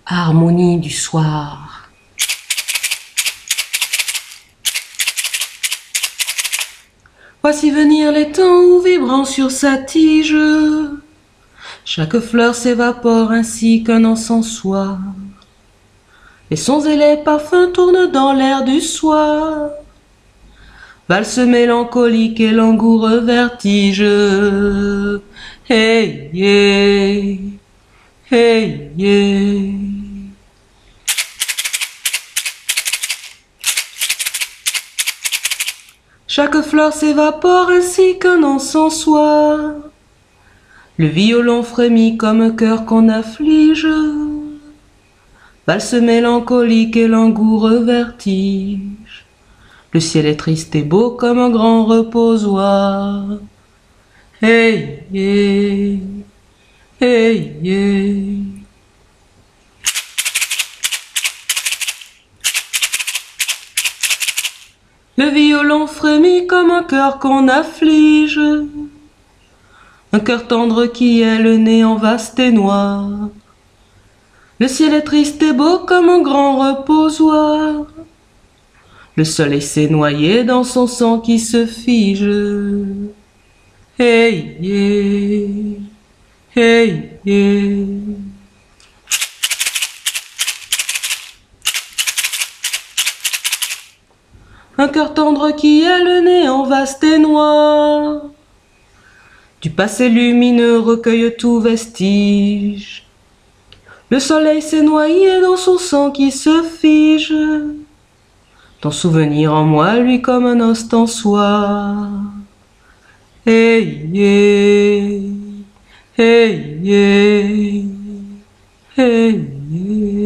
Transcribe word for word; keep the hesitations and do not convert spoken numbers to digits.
harmonie du soir. Voici venir les temps où, vibrant sur sa tige, chaque fleur s'évapore ainsi qu'un encensoir. Les sons et les parfums tournent dans l'air du soir, valse mélancolique et langoureux vertige. Hey yeah, hey yeah. Chaque fleur s'évapore ainsi qu'un encensoir. Le violon frémit comme un cœur qu'on afflige, valse mélancolique et langoureux vertige. Le ciel est triste et beau comme un grand reposoir. Hey yeah, hey yeah. Le violon frémit comme un cœur qu'on afflige, un cœur tendre qui est le néant vaste et noir. Le ciel est triste et beau comme un grand reposoir. Le soleil s'est noyé dans son sang qui se fige. Hey yeah, hey yeah. Un cœur tendre qui est le néant vaste et noir. Du passé lumineux recueille tout vestige. Le soleil s'est noyé dans son sang qui se fige. Ton souvenir en moi, lui, comme un instant soir. Hey yeah, hey yeah, hey yeah.